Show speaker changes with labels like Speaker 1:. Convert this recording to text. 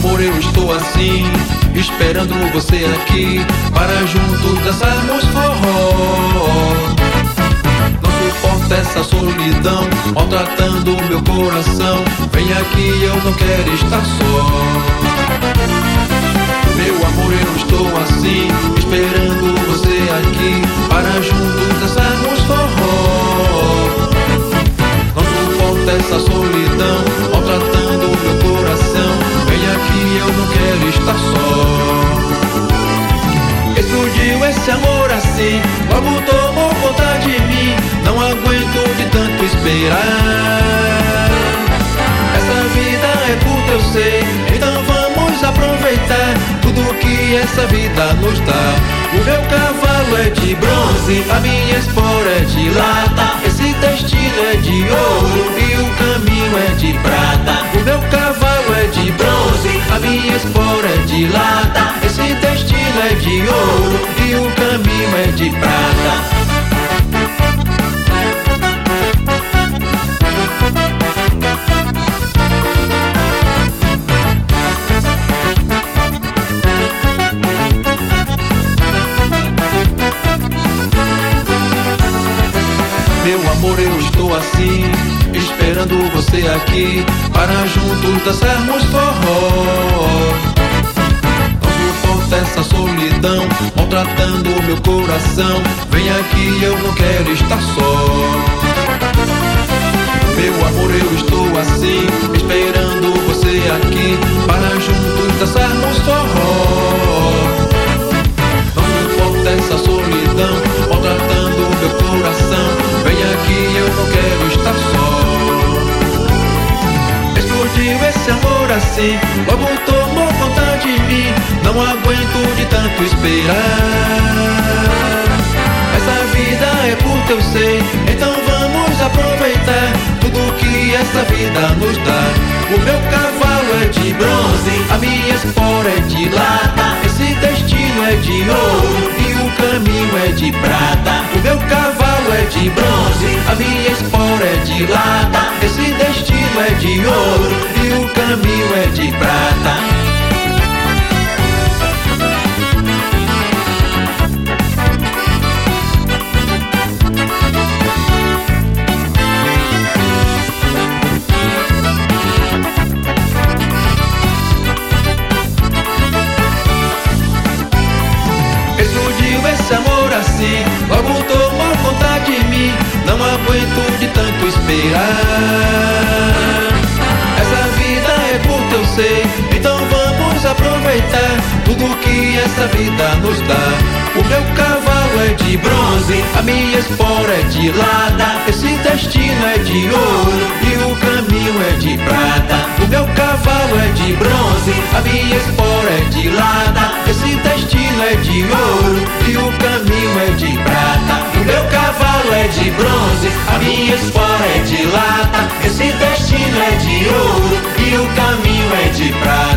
Speaker 1: amor, eu estou assim, esperando você aqui, para juntos dançarmos forró. Não suporto essa solidão, maltratando meu coração. Vem aqui, eu não quero estar só. Meu amor, eu estou assim, esperando você aqui, para juntos dançarmos forró. Não suporto essa solidão, maltratando meu coração. Vem aqui, eu não quero estar só. Explodiu esse amor assim, logo tomou conta de mim. Não aguento de tanto esperar. Essa vida é curta, eu sei, então vamos aproveitar tudo que essa vida nos dá. O meu cavalo é de bronze, a minha espora é de lata. Esse destino é de ouro e o caminho é de prata. O meu cavalo é de bronze, a minha espora é de lata. Esse destino é de ouro e o caminho é de prata. Meu amor, eu estou assim, esperando você aqui, para juntos dançarmos forró. Não suporto essa solidão, maltratando meu coração. Vem aqui, eu não quero estar só. Meu amor, eu estou assim, esperando você aqui, para juntos dançarmos forró. Não suporto essa solidão, maltratando meu coração. Vem aqui, eu não quero estar só. Explodiu esse amor assim, logo tomou conta de mim. Não aguento de tanto esperar. Essa vida é curta, eu sei, então vamos aproveitar tudo que essa vida nos dá. O meu cavalo é de bronze, a minha espora é de lata. Esse destino é de ouro e o caminho é de prata. O meu cavalo é de bronze, a minha espora é de lata. Esse destino é de ouro e o caminho é de prata. Esse amor assim, logo tomou conta de mim. Não aguento de tanto esperar. Essa vida é curta, eu sei, então vamos aproveitar tudo que essa vida nos dá. O meu cavalo é de bronze, a minha espora é de lata. Esse destino é de ouro e o caminho é de prata. O meu cavalo é de bronze, a minha espora é de lata. Esse destino é de ouro e o caminho é de prata. O meu cavalo é de bronze, a minha espora é de lata. Esse destino é de ouro e o caminho é de prata.